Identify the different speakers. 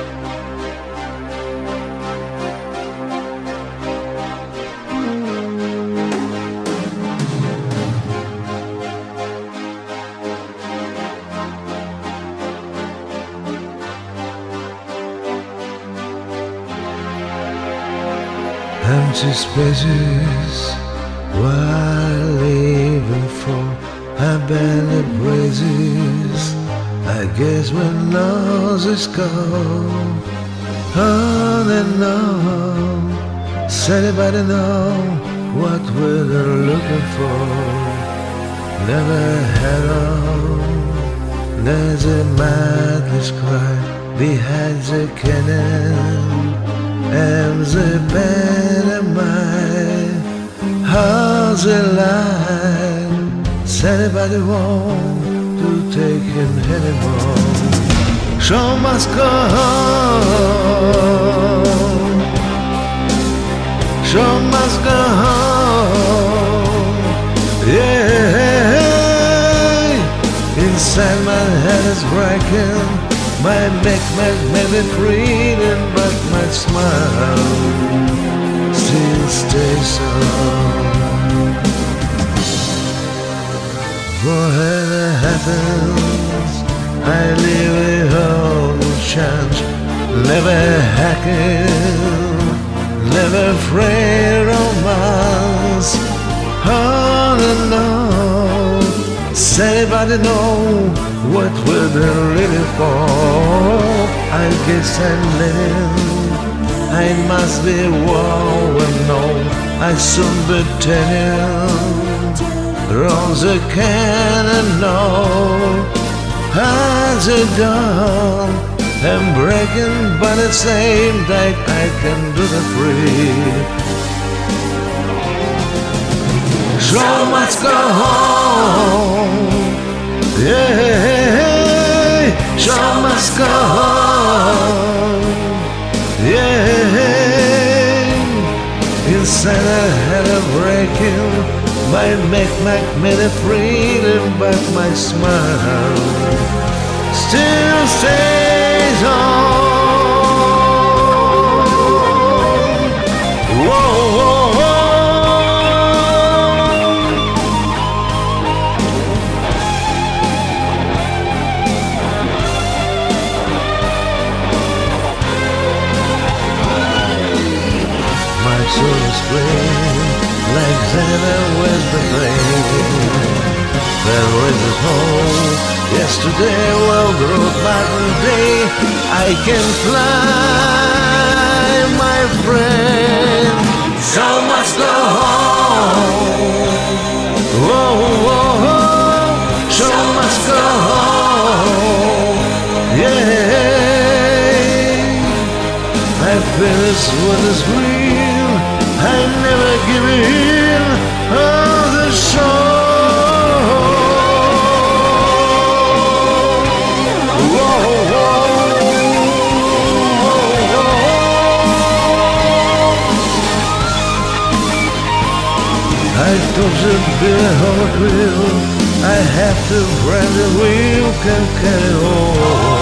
Speaker 1: Empty spaces while living for abandoned praises. I guess when losses come on and on, does anybody know what we're looking for? Never had on. There's a madness cry behind the cannon, and the pantomime, how's the line? Does anybody want to take him anymore? Show must go home. Show must go home. Yeah. Inside my head is breaking. My neck may be freedom, but my smile still stays on. Whatever happens, I live a whole chance. Never hacking, never afraid of romance. On and on. Does anybody know what we're living for? I guess I'm living. I must be well known. I soon be turning around the cannon now. As a dawn, I'm breaking, but at the same time I can do the free. Show must go home. Yeah, show must go home. Yeah, inside I had a breaking. Might make me the freedom, but my smile still stays on. Whoa, whoa, whoa. My soul is playing like Xana with the flame. There is a home. Yesterday will grow back one day. I can fly, my friend. So must go home. Whoa, whoa, whoa. So must go home. Yeah, I finish what is real. I never give in. Oh, the show. I thought it'd be a whole real. I have to brand the wheel, can carry on.